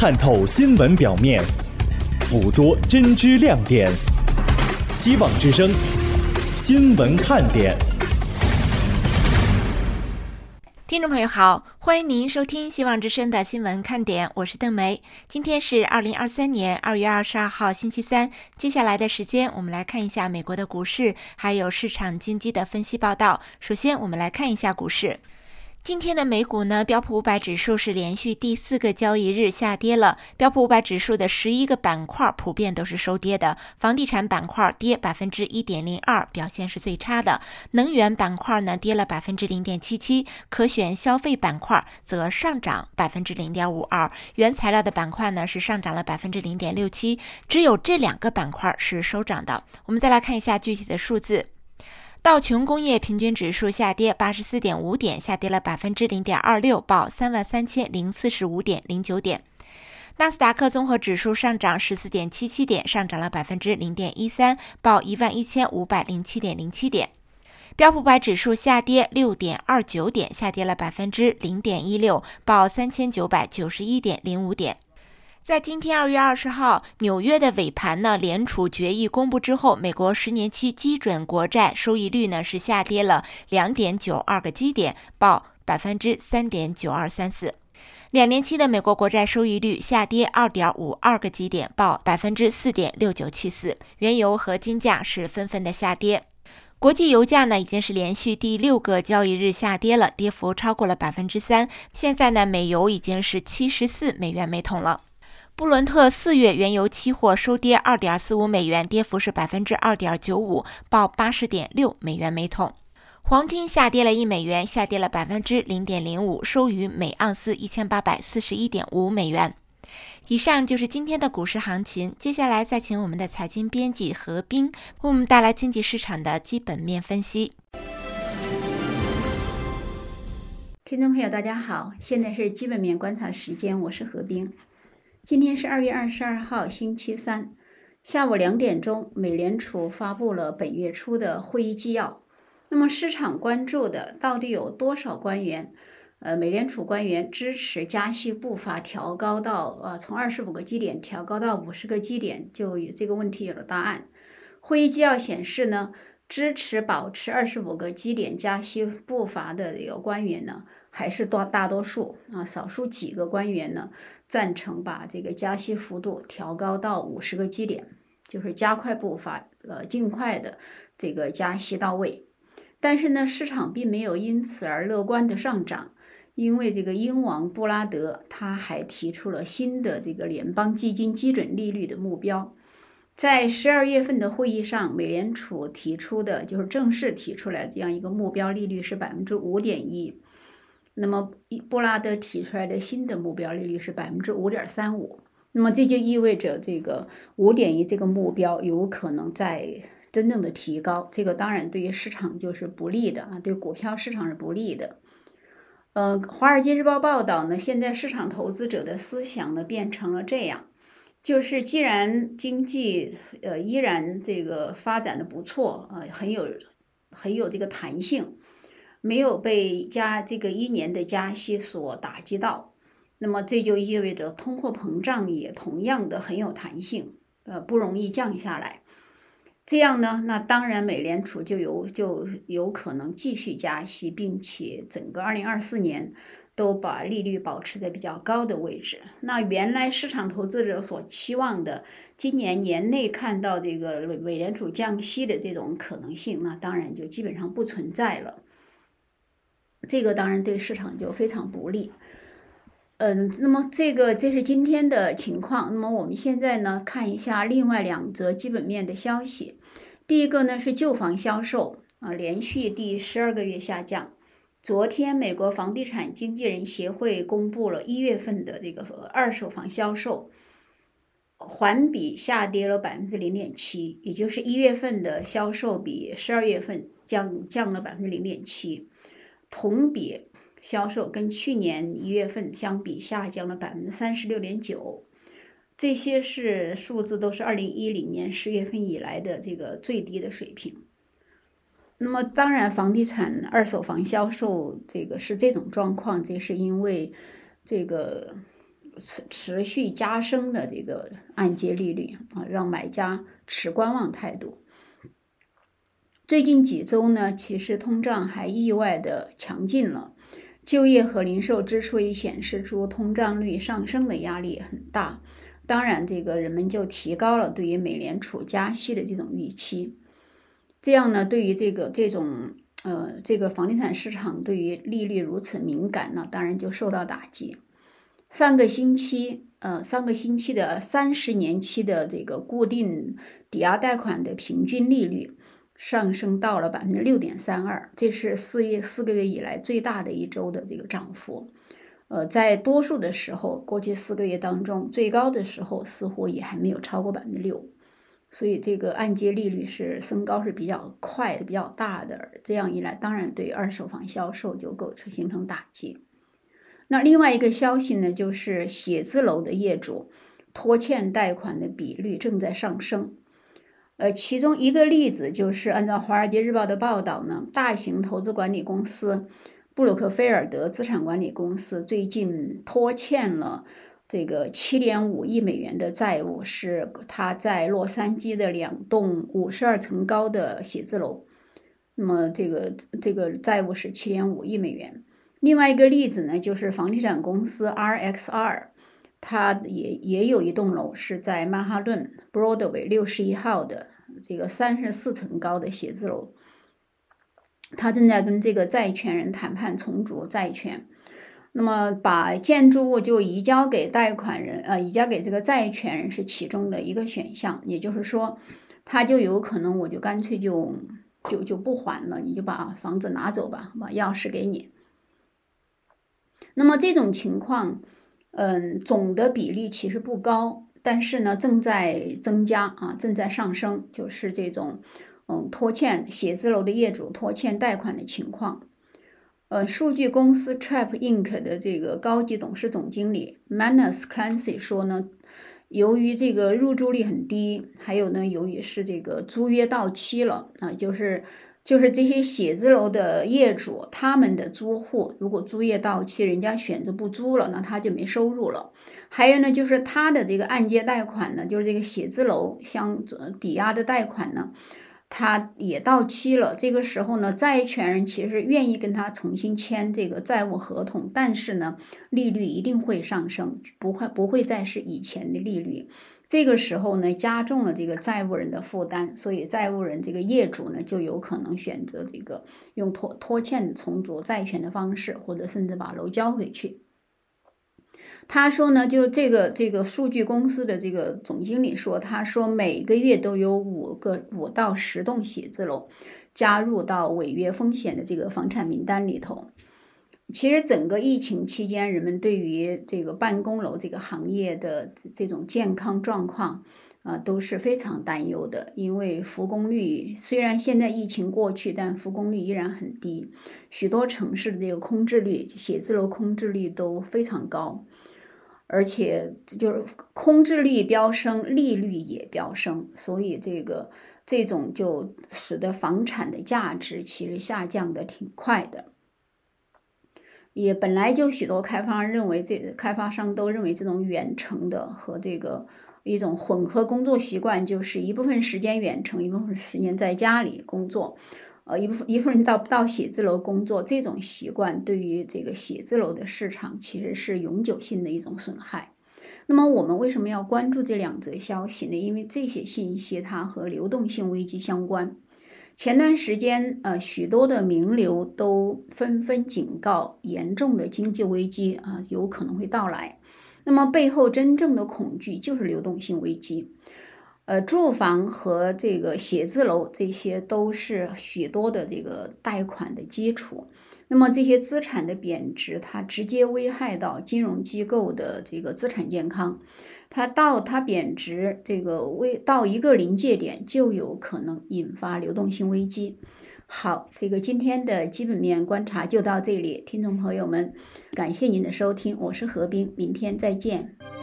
探透新闻表面，捕捉真知亮点。希望之声，新闻看点。 听众朋友好，欢迎您收听希望之声的新闻看点，我是邓梅。今天是2023年2月22号星期三，接下来的时间我们来看一下美国的股市还有市场经济的分析报道。首先我们来看一下股市。今天的美股呢，标普500指数是连续第4个交易日下跌了。标普500指数的11个板块普遍都是收跌的，房地产板块跌 1.02%， 表现是最差的。能源板块呢跌了 0.77%， 可选消费板块则上涨 0.52%， 原材料的板块呢是上涨了 0.67%， 只有这2个板块是收涨的。我们再来看一下具体的数字。道琼工业平均指数下跌 84.5 点，下跌了 0.26%， 报 33,045.09 点。纳斯达克综合指数上涨 14.77 点，上涨了 0.13%， 报 11,507.07 点。标普500指数下跌 6.29 点，下跌了 0.16%， 报 3,991.05 点。在今天2月20号，纽约的尾盘呢，联储决议公布之后，美国10年期基准国债收益率呢是下跌了 2.92 个基点，报 3.9234%。2年期的美国国债收益率下跌 2.52 个基点，报 4.6974%。原油和金价是纷纷的下跌。国际油价呢已经是连续第6个交易日下跌了，跌幅超过了 3%。现在呢，美油已经是74美元每桶了。布伦特4月原油期货收跌 2.45 美元，跌幅是 2.95%， 报 80.6 美元每桶。黄金下跌了1美元，下跌了 0.05%， 收于每盎司 1841.5 美元。以上就是今天的股市行情，接下来再请我们的财经编辑何冰为我们带来经济市场的基本面分析。 听众朋友大家好，现在是基本面观察时间，我是何冰。今天是2月22号星期三下午2点钟，美联储发布了本月初的会议纪要。那么市场关注的到底有多少官员美联储官员支持加息步伐调高到从25个基点调高到50个基点，就有这个问题有了答案。会议纪要显示呢，支持保持25个基点加息步伐的这个官员呢还是大多数少数几个官员呢赞成把这个加息幅度调高到50个基点，就是加快步伐，尽快的这个加息到位。但是呢，市场并没有因此而乐观的上涨，因为这个英王布拉德他还提出了新的这个联邦基金基准利率的目标。在12月份的会议上，美联储提出的就是正式提出来这样一个目标利率是 5.1%， 那么布拉德提出来的新的目标利率是 5.35%， 那么这就意味着这个 5.1 这个目标有可能在真正的提高，这个当然对于市场就是不利的对股票市场是不利的。华尔街日报报道呢，现在市场投资者的思想呢变成了这样，就是既然经济依然这个发展的不错很有这个弹性，没有被这个1年的加息所打击到，那么这就意味着通货膨胀也同样的很有弹性，不容易降下来。这样呢，那当然美联储就有可能继续加息，并且整个2024年都把利率保持在比较高的位置。那原来市场投资者所期望的今年年内看到这个美联储降息的这种可能性，那当然就基本上不存在了。这个当然对市场就非常不利。那么这是今天的情况。那么我们现在呢看一下另外2则基本面的消息。第一个呢是旧房销售连续第12个月下降。昨天美国房地产经纪人协会公布了1月份的这个二手房销售，环比下跌了 0.7%， 也就是1月份的销售比12月份降了 0.7%， 同比销售跟去年1月份相比下降了 36.9%， 这些数字都是2010年10月份以来的这个最低的水平。那么当然房地产二手房销售这个是这种状况，这是因为这个持续加深的这个按揭利率啊，让买家持观望态度。最近几周呢，其实通胀还意外的强劲了，就业和零售支出也显示出通胀率上升的压力很大。当然，这个人们就提高了对于美联储加息的这种预期。这样呢，对于这个房地产市场对于利率如此敏感呢，当然就受到打击。上个星期的30年期的这个固定抵押贷款的平均利率上升到了 6.32%， 这是4个月以来最大的一周的这个涨幅。在多数的时候，过去4个月当中，最高的时候似乎也还没有超过 6%， 所以这个按揭利率是升高是比较快的、比较大的。这样一来，当然对二手房销售就形成打击。那另外一个消息呢，就是写字楼的业主拖欠贷款的比率正在上升。其中一个例子就是按照《华尔街日报》的报道呢，大型投资管理公司布鲁克菲尔德资产管理公司最近拖欠了这个7.5亿美元的债务，是他在洛杉矶的2栋52层高的写字楼。那么这个债务是7.5亿美元。另外一个例子呢，就是房地产公司 RXR， 它也有一栋楼是在曼哈顿 Broadway 61号的这个34层高的写字楼，他正在跟这个债权人谈判重组债权。那么把建筑物就移交给移交给这个债权人是其中的一个选项，也就是说，他就有可能我就干脆就不还了，你就把房子拿走吧，把钥匙给你。那么这种情况，总的比例其实不高，但是呢正在增加啊，正在上升，就是这种拖欠写字楼的业主拖欠贷款的情况。数据公司 Trap Inc 的这个高级董事总经理 Manas Clancy 说呢，由于这个入住率很低，还有呢由于是这个租约到期了啊，就是这些写字楼的业主，他们的租户如果租约到期，人家选择不租了，那他就没收入了。还有呢，就是他的这个按揭贷款呢，就是这个写字楼抵押的贷款呢，他也到期了。这个时候呢，债权人其实愿意跟他重新签这个债务合同，但是呢，利率一定会上升，不会再是以前的利率。这个时候呢，加重了这个债务人的负担，所以债务人这个业主呢，就有可能选择这个用拖欠重组债权的方式，或者甚至把楼交回去。他说呢，就这个数据公司的这个总经理说，他说每个月都有5到10栋写字楼加入到违约风险的这个房产名单里头。其实整个疫情期间，人们对于这个办公楼这个行业的这种健康状况都是非常担忧的，因为复工率虽然现在疫情过去，但复工率依然很低，许多城市的这个空置率，写字楼空置率都非常高，而且就是空置率飙升，利率也飙升，所以这种就使得房产的价值其实下降的挺快的。也本来就许多开发商都认为这种远程的和这个一种混合工作习惯，就是一部分时间远程，一部分时间在家里工作，一部分人到写字楼工作，这种习惯对于这个写字楼的市场其实是永久性的一种损害。那么我们为什么要关注这2则消息呢？因为这些信息它和流动性危机相关。前段时间许多的名流都纷纷警告严重的经济危机有可能会到来。那么背后真正的恐惧就是流动性危机。住房和这个写字楼这些都是许多的这个贷款的基础。那么这些资产的贬值，它直接危害到金融机构的这个资产健康。它贬值到一个临界点，就有可能引发流动性危机。好，今天的基本面观察就到这里，听众朋友们，感谢您的收听，我是何冰，明天再见。